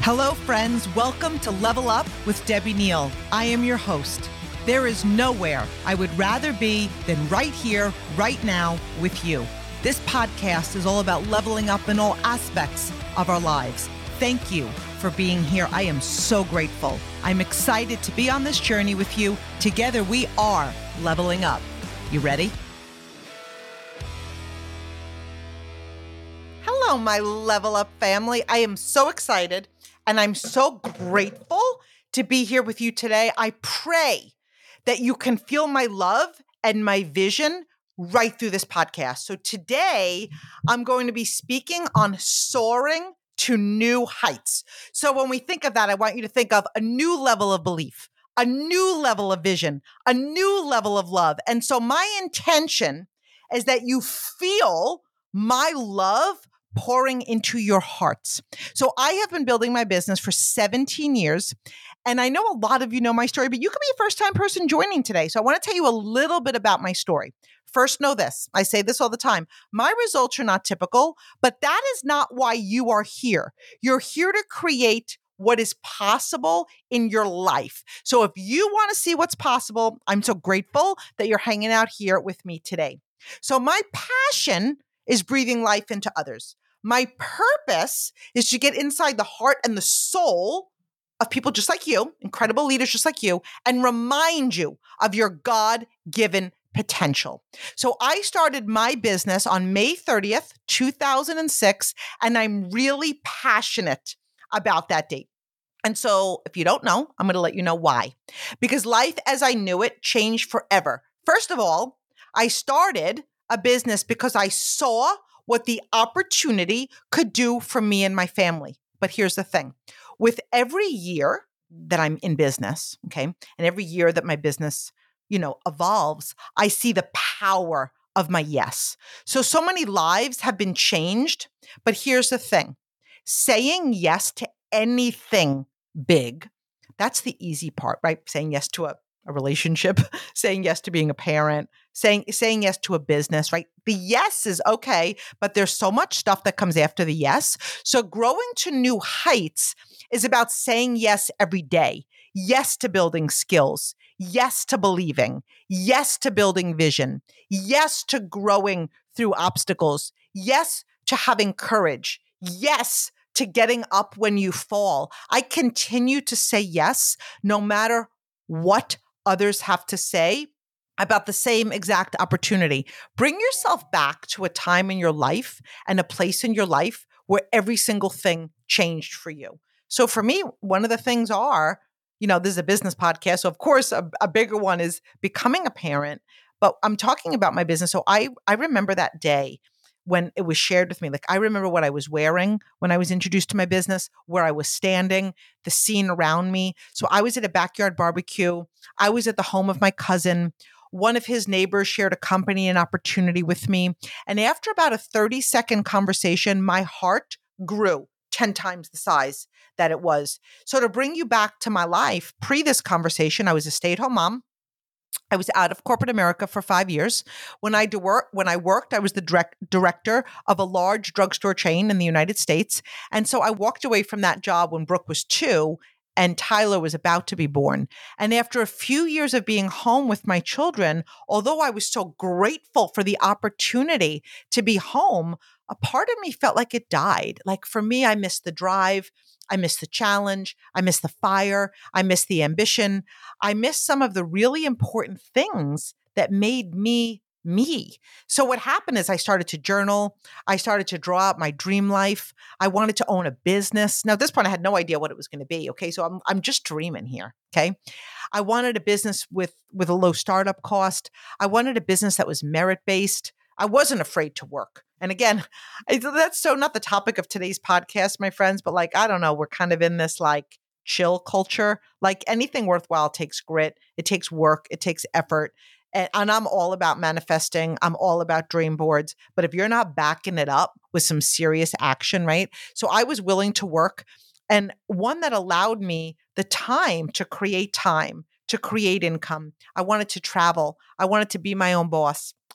Hello, friends. Welcome to Level Up with Debbie Neal. I am your host. There is nowhere I would rather be than right here, right now with you. This podcast is all about leveling up in all aspects of our lives. Thank you for being here. I am so grateful. I'm excited to be on this journey with you. Together, we are leveling up. You ready? Hello, my Level Up family. I am so excited and I'm so grateful to be here with you today. I pray that you can feel my love and my vision right through this podcast. So today, I'm going to be speaking on soaring to new heights. So when we think of that, I want you to think of a new level of belief, a new level of vision, a new level of love. And so my intention is that you feel my love pouring into your hearts. So I have been building my business for 17 years. And I know a lot of you know my story, but you could be a first-time person joining today. So I want to tell you a little bit about my story. First, know this. I say this all the time. My results are not typical, but that is not why you are here. You're here to create what is possible in your life. So if you want to see what's possible, I'm so grateful that you're hanging out here with me today. So my passion is breathing life into others. My purpose is to get inside the heart and the soul of people just like you, incredible leaders just like you, and remind you of your God-given potential. So I started my business on May 30th, 2006, and I'm really passionate about that date. And so if you don't know, I'm going to let you know why. Because life as I knew it changed forever. First of all, I started a business because I saw what the opportunity could do for me and my family. But here's the thing. With every year that I'm in business, okay, and every year that my business, evolves, I see the power of my yes. So many lives have been changed, but here's the thing. Saying yes to anything big, that's the easy part, right? Saying yes to a relationship, saying yes to being a parent, saying yes to a business, right? The yes is okay, but there's so much stuff that comes after the yes. So growing to new heights is about saying yes every day. Yes to building skills. Yes to believing. Yes to building vision. Yes to growing through obstacles. Yes to having courage. Yes to getting up when you fall. I continue to say yes no matter what others have to say about the same exact opportunity. Bring yourself back to a time in your life and a place in your life where every single thing changed for you. So for me, one of the things are, this is a business podcast. So of course, a bigger one is becoming a parent, but I'm talking about my business. So I remember that day when it was shared with me. Like I remember what I was wearing when I was introduced to my business, where I was standing, the scene around me. So I was at a backyard barbecue. I was at the home of my cousin. One of his neighbors shared a company and opportunity with me. And after about a 30-second conversation, my heart grew 10 times the size that it was. So to bring you back to my life, pre this conversation, I was a stay-at-home mom. I was out of corporate America for 5 years. When I worked, I was the director of a large drugstore chain in the United States. And so I walked away from that job when Brooke was 2 and Tyler was about to be born. And after a few years of being home with my children, although I was so grateful for the opportunity to be home, a part of me felt like it died. Like for me, I missed the drive. I miss the challenge. I miss the fire. I miss the ambition. I miss some of the really important things that made me me. So what happened is I started to journal. I started to draw out my dream life. I wanted to own a business. Now, at this point, I had no idea what it was going to be. Okay. So I'm just dreaming here. Okay. I wanted a business with a low startup cost. I wanted a business that was merit-based. I wasn't afraid to work. And again, that's so not the topic of today's podcast, my friends, but I don't know, we're kind of in this chill culture. Like anything worthwhile takes grit. It takes work. It takes effort. And I'm all about manifesting. I'm all about dream boards. But if you're not backing it up with some serious action, right? So I was willing to work, and one that allowed me the time, to create income. I wanted to travel. I wanted to be my own boss.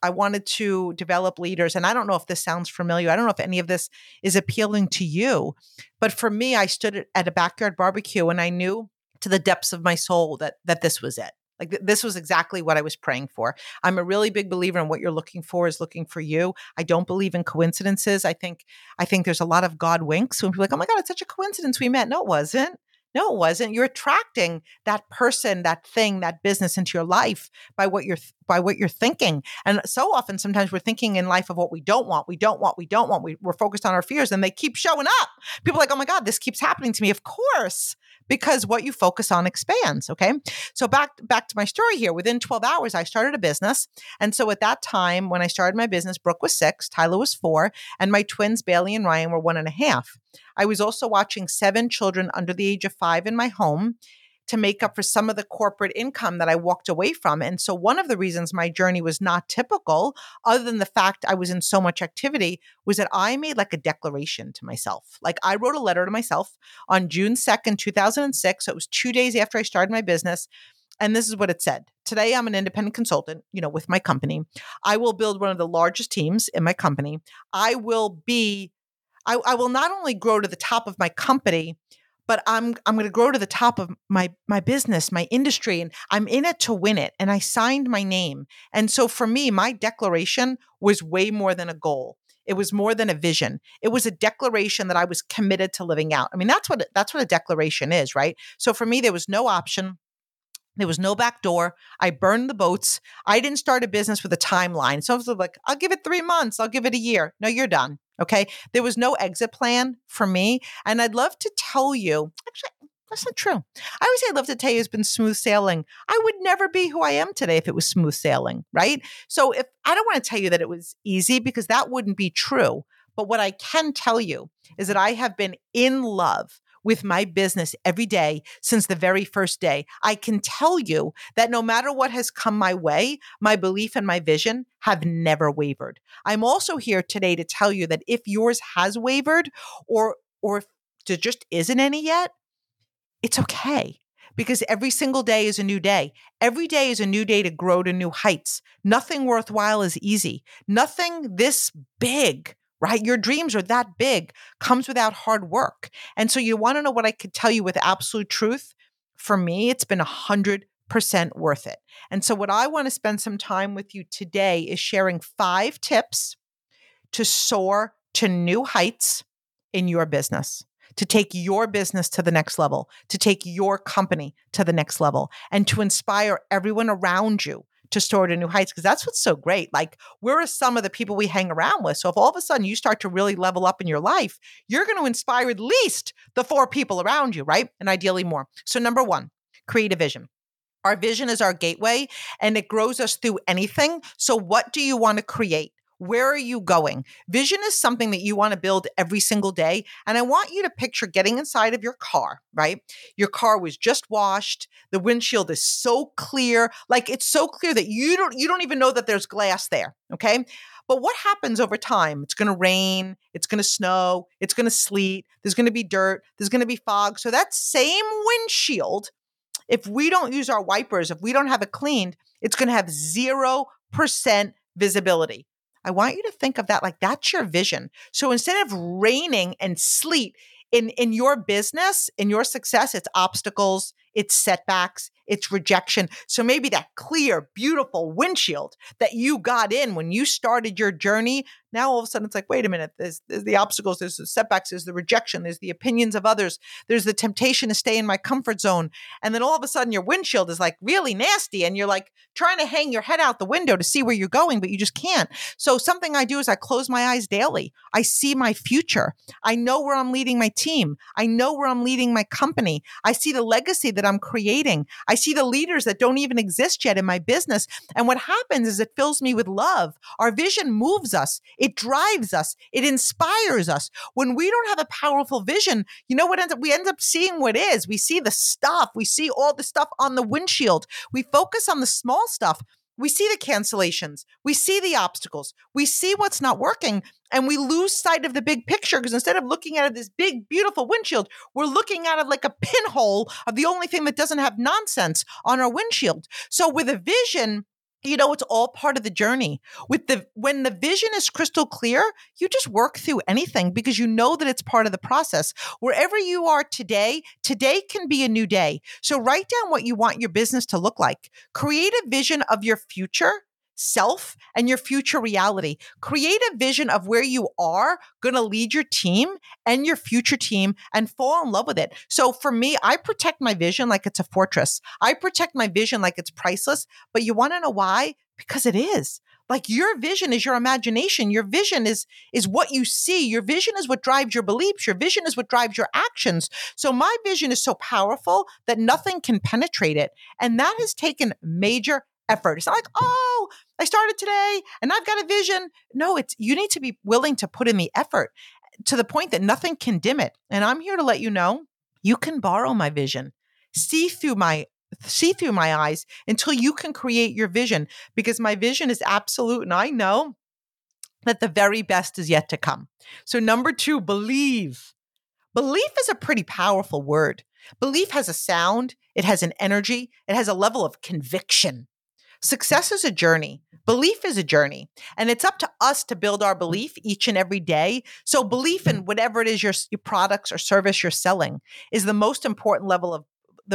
wanted to develop leaders. And I don't know if this sounds familiar. I don't know if any of this is appealing to you. But for me, I stood at a backyard barbecue and I knew to the depths of my soul that this was it. Like this was exactly what I was praying for. I'm a really big believer in what you're looking for is looking for you. I don't believe in coincidences. I think there's a lot of God winks when people are like, oh my God, it's such a coincidence we met. No, it wasn't. No, it wasn't. You're attracting that person, that thing, that business into your life by what you're thinking. And so often, sometimes we're thinking in life of what we don't want. We're focused on our fears, and they keep showing up. People are like, oh my God, this keeps happening to me. Of course, because what you focus on expands. Okay, so back to my story here. Within 12 hours, I started a business, and so at that time, when I started my business, Brooke was 6, Tyler was 4, and my twins Bailey and Ryan were 1.5. I was also watching 7 children under the age of 5 in my home to make up for some of the corporate income that I walked away from. And so one of the reasons my journey was not typical, other than the fact I was in so much activity, was that I made like a declaration to myself. Like I wrote a letter to myself on June 2nd, 2006. So it was 2 days after I started my business. And this is what it said. Today, I'm an independent consultant, with my company. I will build one of the largest teams in my company. I will not only grow to the top of my company, but I'm going to grow to the top of my business, my industry, and I'm in it to win it. And I signed my name. And so for me, my declaration was way more than a goal. It was more than a vision. It was a declaration that I was committed to living out. I mean, that's what a declaration is, right? So for me, there was no option. There was no back door. I burned the boats. I didn't start a business with a timeline. So I was like, I'll give it 3 months. I'll give it a year. No, you're done. Okay. There was no exit plan for me. And I'd love to tell you, actually, that's not true. I always say I'd love to tell you it's been smooth sailing. I would never be who I am today if it was smooth sailing, right? So if I don't want to tell you that it was easy because that wouldn't be true. But what I can tell you is that I have been in love with my business every day since the very first day. I can tell you that no matter what has come my way, my belief and my vision have never wavered. I'm also here today to tell you that if yours has wavered or if there just isn't any yet, it's okay. Because every single day is a new day. Every day is a new day to grow to new heights. Nothing worthwhile is easy. Nothing this big, right? Your dreams are that big, comes without hard work. And so you want to know what I could tell you with absolute truth? For me, it's been 100% worth it. And so what I want to spend some time with you today is sharing 5 tips to soar to new heights in your business, to take your business to the next level, to take your company to the next level, and to inspire everyone around you to soar to new heights, because that's what's so great. Like we're a sum of the people we hang around with. So if all of a sudden you start to really level up in your life, you're going to inspire at least the 4 people around you, right? And ideally more. So number 1, create a vision. Our vision is our gateway and it grows us through anything. So what do you want to create? Where are you going? Vision is something that you want to build every single day. And I want you to picture getting inside of your car, right? Your car was just washed. The windshield is so clear. Like it's so clear that you don't even know that there's glass there. Okay. But what happens over time? It's going to rain. It's going to snow. It's going to sleet. There's going to be dirt. There's going to be fog. So that same windshield, if we don't use our wipers, if we don't have it cleaned, it's going to have 0% visibility. I want you to think of that like that's your vision. So instead of raining and sleet in your business, in your success, it's obstacles, it's setbacks, it's rejection. So maybe that clear, beautiful windshield that you got in when you started your journey, now all of a sudden it's like, wait a minute, there's the obstacles, there's the setbacks, there's the rejection, there's the opinions of others, there's the temptation to stay in my comfort zone. And then all of a sudden your windshield is like really nasty and you're like trying to hang your head out the window to see where you're going, but you just can't. So something I do is I close my eyes daily. I see my future. I know where I'm leading my team. I know where I'm leading my company. I see the legacy that I'm creating. I see the leaders that don't even exist yet in my business. And what happens is it fills me with love. Our vision moves us. It drives us. It inspires us. When we don't have a powerful vision, you know what ends up? We end up seeing what is. We see the stuff. We see all the stuff on the windshield. We focus on the small stuff. We see the cancellations. We see the obstacles. We see what's not working. And we lose sight of the big picture because instead of looking at it this big, beautiful windshield, we're looking at it like a pinhole of the only thing that doesn't have nonsense on our windshield. So with a vision, It's all part of the journey. When the vision is crystal clear, you just work through anything because you know that it's part of the process. Wherever you are today, today can be a new day. So write down what you want your business to look like. Create a vision of your future self and your future reality. Create a vision of where you are going to lead your team and your future team and fall in love with it. So for me, I protect my vision like it's a fortress. I protect my vision like it's priceless. But you want to know why? Because it is. Like your vision is your imagination. Your vision is what you see. Your vision is what drives your beliefs. Your vision is what drives your actions. So my vision is so powerful that nothing can penetrate it. And that has taken major effort. It's not like, oh, I started today and I've got a vision. No, you need to be willing to put in the effort to the point that nothing can dim it. And I'm here to let you know, you can borrow my vision, see through my eyes until you can create your vision, because my vision is absolute. And I know that the very best is yet to come. So number 2, believe. Belief is a pretty powerful word. Belief has a sound. It has an energy. It has a level of conviction. Success is a journey. Belief is a journey. And it's up to us to build our belief each and every day. So belief in whatever it is your products or service you're selling is the most important level of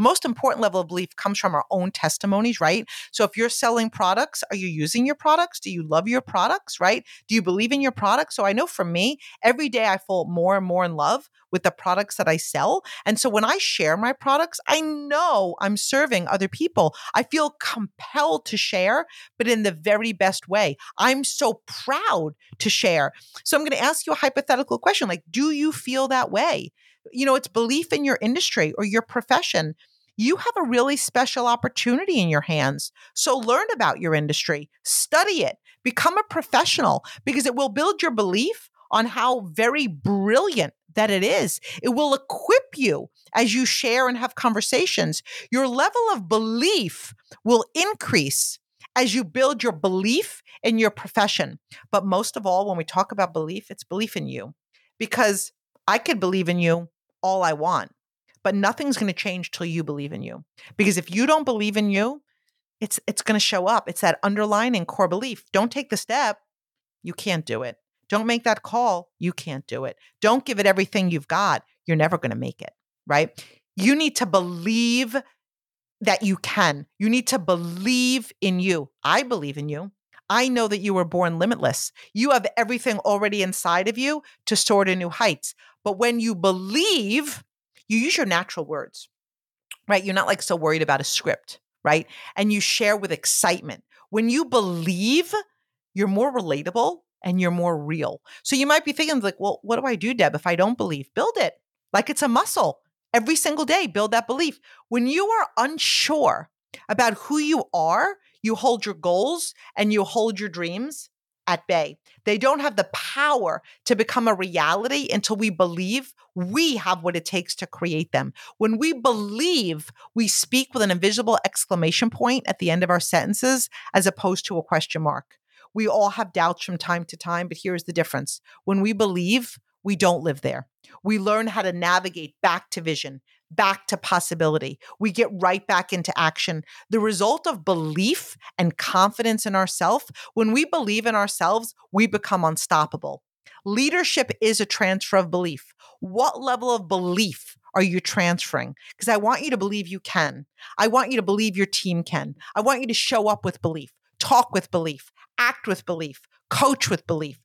belief comes from our own testimonies, right? So if you're selling products, are you using your products? Do you love your products, right? Do you believe in your products? So I know for me, every day I fall more and more in love with the products that I sell. And so when I share my products, I know I'm serving other people. I feel compelled to share, but in the very best way. I'm so proud to share. So I'm going to ask you a hypothetical question, like, do you feel that way? It's belief in your industry or your profession. You have a really special opportunity in your hands. So learn about your industry, study it, become a professional, because it will build your belief on how very brilliant that it is. It will equip you as you share and have conversations. Your level of belief will increase as you build your belief in your profession. But most of all, when we talk about belief, it's belief in you, because I could believe in you all I want, but nothing's going to change till you believe in you. Because if you don't believe in you, it's going to show up. It's that underlying core belief. Don't take the step. You can't do it. Don't make that call. You can't do it. Don't give it everything you've got. You're never going to make it, right? You need to believe that you can. You need to believe in you. I believe in you. I know that you were born limitless. You have everything already inside of you to soar to new heights. But when you believe, you use your natural words, right? You're not like so worried about a script, right? And you share with excitement. When you believe, you're more relatable and you're more real. So you might be thinking like, well, what do I do, Deb, if I don't believe? Build it like it's a muscle. Every single day, build that belief. When you are unsure about who you are, you hold your goals and you hold your dreams at bay. They don't have the power to become a reality until we believe we have what it takes to create them. When we believe, we speak with an invisible exclamation point at the end of our sentences as opposed to a question mark. We all have doubts from time to time, but here's the difference. When we believe, we don't live there. We learn how to navigate back to vision, back to possibility. We get right back into action. The result of belief and confidence in ourselves, when we believe in ourselves, we become unstoppable. Leadership is a transfer of belief. What level of belief are you transferring? Because I want you to believe you can. I want you to believe your team can. I want you to show up with belief, talk with belief, act with belief, coach with belief,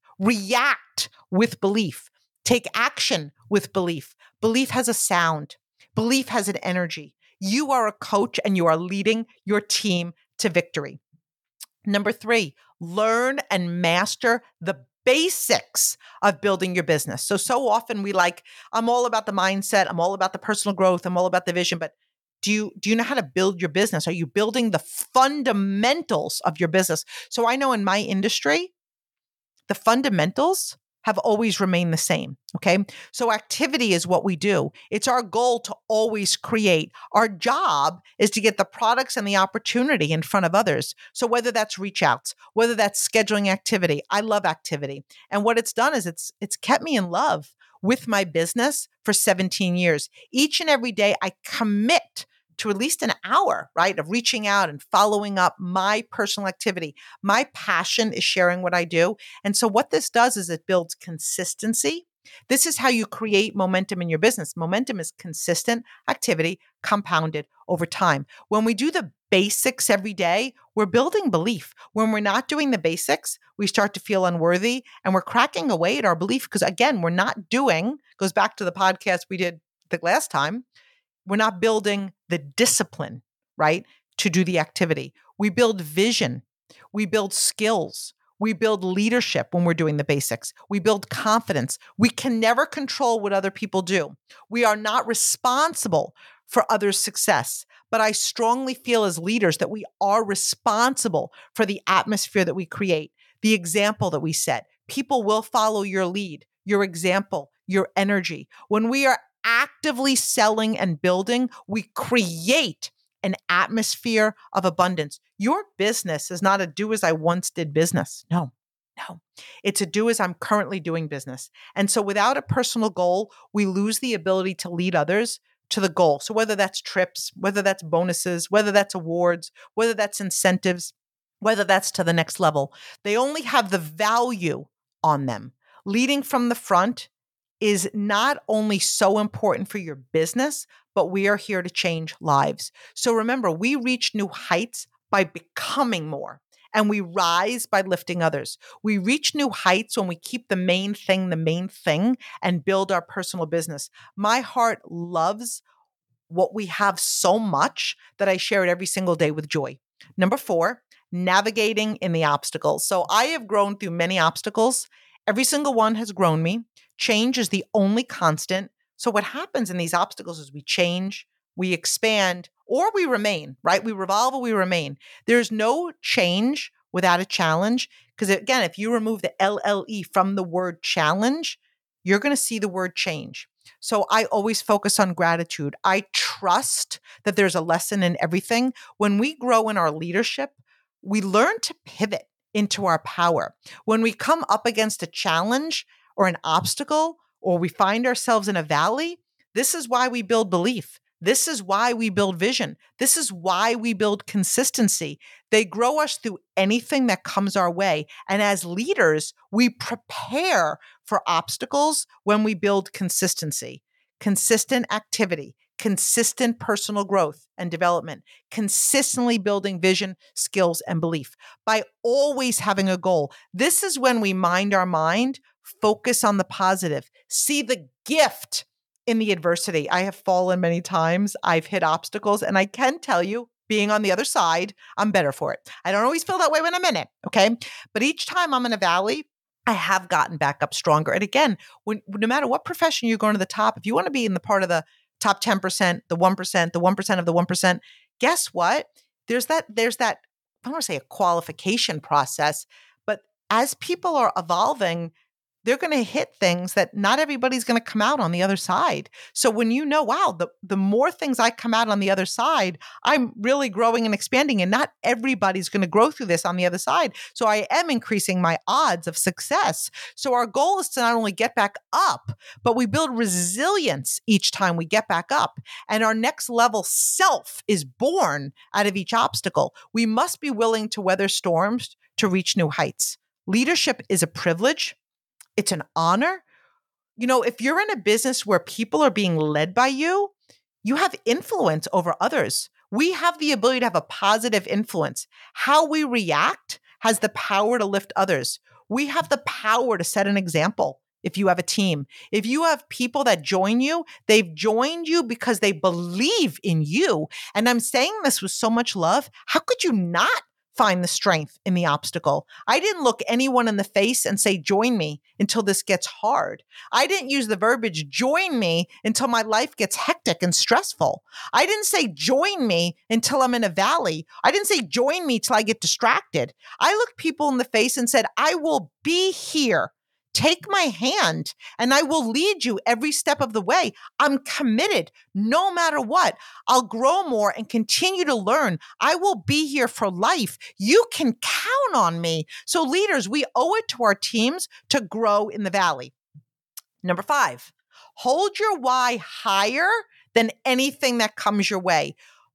react with belief. Take action with belief. Belief has a sound. Belief has an energy. You are a coach and you are leading your team to victory. Number 3, learn and master the basics of building your business. So often I'm all about the mindset. I'm all about the personal growth. I'm all about the vision. But do you know how to build your business? Are you building the fundamentals of your business? So I know in my industry, the fundamentals have always remained the same. Okay. So activity is what we do. It's our goal to always create. Our job is to get the products and the opportunity in front of others. So whether that's reach outs, whether that's scheduling activity, I love activity. And what it's done is it's kept me in love with my business for 17 years. Each and every day I commit to at least an hour, right, of reaching out and following up my personal activity. My passion is sharing what I do. And so what this does is it builds consistency. This is how you create momentum in your business. Momentum is consistent activity compounded over time. When we do the basics every day, we're building belief. When we're not doing the basics, we start to feel unworthy and we're cracking away at our belief because, again, we're not doing, goes back to the podcast we did the last time, we're not building the discipline, right, to do the activity. We build vision. We build skills. We build leadership when we're doing the basics. We build confidence. We can never control what other people do. We are not responsible for others' success. But I strongly feel as leaders that we are responsible for the atmosphere that we create, the example that we set. People will follow your lead, your example, your energy. When we are actively selling and building, we create an atmosphere of abundance. Your business is not a do as I once did business. No. It's a do as I'm currently doing business. And so without a personal goal, we lose the ability to lead others to the goal. So whether that's trips, whether that's bonuses, whether that's awards, whether that's incentives, whether that's to the next level, they only have the value on them. Leading from the front is not only so important for your business, but we are here to change lives. So remember, we reach new heights by becoming more, and we rise by lifting others. We reach new heights when we keep the main thing, and build our personal business. My heart loves what we have so much that I share it every single day with joy. Number 4, navigating in the obstacles. So I have grown through many obstacles. Every single one has grown me. Change is the only constant. So what happens in these obstacles is we change, we expand, or we remain, right? We revolve or we remain. There's no change without a challenge. Because again, if you remove the LLE from the word challenge, you're going to see the word change. So I always focus on gratitude. I trust that there's a lesson in everything. When we grow in our leadership, we learn to pivot into our power. When we come up against a challenge or an obstacle, or we find ourselves in a valley, this is why we build belief. This is why we build vision. This is why we build consistency. They grow us through anything that comes our way. And as leaders, we prepare for obstacles when we build consistency, consistent activity, consistent personal growth and development, consistently building vision, skills, and belief by always having a goal. This is when we mind our mind, focus on the positive, see the gift in the adversity. I have fallen many times. I've hit obstacles, and I can tell you, being on the other side, I'm better for it. I don't always feel that way when I'm in it, okay? But each time I'm in a valley, I have gotten back up stronger. And again, no matter what profession you're going to the top, if you want to be in the part of the top 10%, the 1%, the 1% of the 1%, guess what? There's that, I don't want to say a qualification process, but as people are evolving, they're going to hit things that not everybody's going to come out on the other side. So when you know, wow, the more things I come out on the other side, I'm really growing and expanding, and not everybody's going to grow through this on the other side. So I am increasing my odds of success. So our goal is to not only get back up, but we build resilience each time we get back up. And our next level self is born out of each obstacle. We must be willing to weather storms to reach new heights. Leadership is a privilege. It's an honor. You know, if you're in a business where people are being led by you, you have influence over others. We have the ability to have a positive influence. How we react has the power to lift others. We have the power to set an example. If you have a team, if you have people that join you, they've joined you because they believe in you. And I'm saying this with so much love. How could you not find the strength in the obstacle? I didn't look anyone in the face and say, join me until this gets hard. I didn't use the verbiage, join me until my life gets hectic and stressful. I didn't say, join me until I'm in a valley. I didn't say, join me till I get distracted. I looked people in the face and said, I will be here. Take my hand and I will lead you every step of the way. I'm committed no matter what. I'll grow more and continue to learn. I will be here for life. You can count on me. So leaders, we owe it to our teams to grow in the valley. Number 5, hold your why higher than anything that comes your way.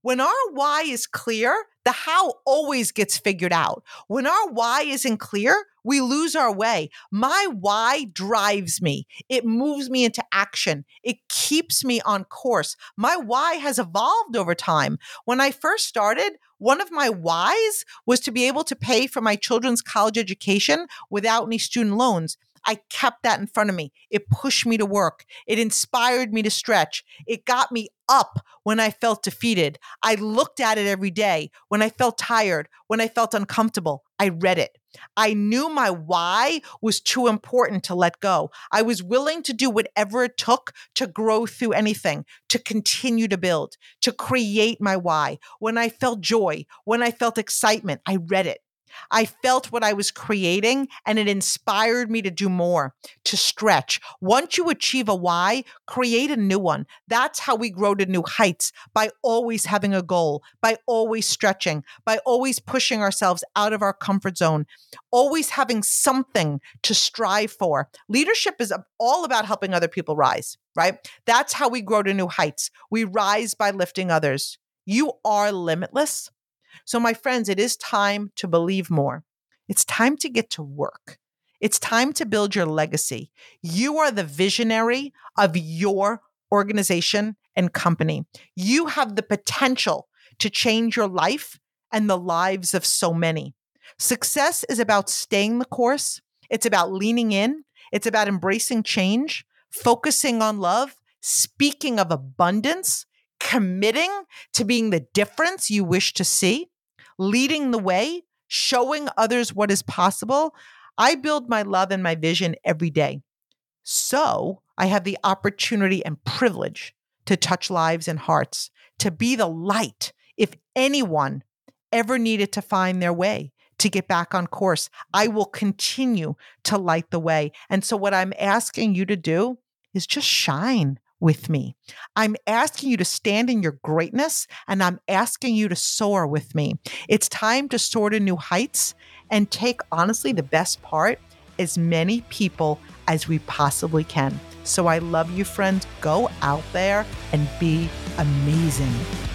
When our why is clear, the how always gets figured out. When our why isn't clear, we lose our way. My why drives me. It moves me into action. It keeps me on course. My why has evolved over time. When I first started, one of my whys was to be able to pay for my children's college education without any student loans. I kept that in front of me. It pushed me to work. It inspired me to stretch. It got me up when I felt defeated. I looked at it every day. When I felt tired, when I felt uncomfortable, I read it. I knew my why was too important to let go. I was willing to do whatever it took to grow through anything, to continue to build, to create my why. When I felt joy, when I felt excitement, I read it. I felt what I was creating and it inspired me to do more, to stretch. Once you achieve a why, create a new one. That's how we grow to new heights, by always having a goal, by always stretching, by always pushing ourselves out of our comfort zone, always having something to strive for. Leadership is all about helping other people rise, right? That's how we grow to new heights. We rise by lifting others. You are limitless. So, my friends, it is time to believe more. It's time to get to work. It's time to build your legacy. You are the visionary of your organization and company. You have the potential to change your life and the lives of so many. Success is about staying the course. It's about leaning in. It's about embracing change, focusing on love, speaking of abundance, committing to being the difference you wish to see, leading the way, showing others what is possible. I build my love and my vision every day. So I have the opportunity and privilege to touch lives and hearts, to be the light. If anyone ever needed to find their way, to get back on course, I will continue to light the way. And so what I'm asking you to do is just shine with me. I'm asking you to stand in your greatness, and I'm asking you to soar with me. It's time to soar to new heights and take, honestly, the best part, as many people as we possibly can. So I love you, friends. Go out there and be amazing.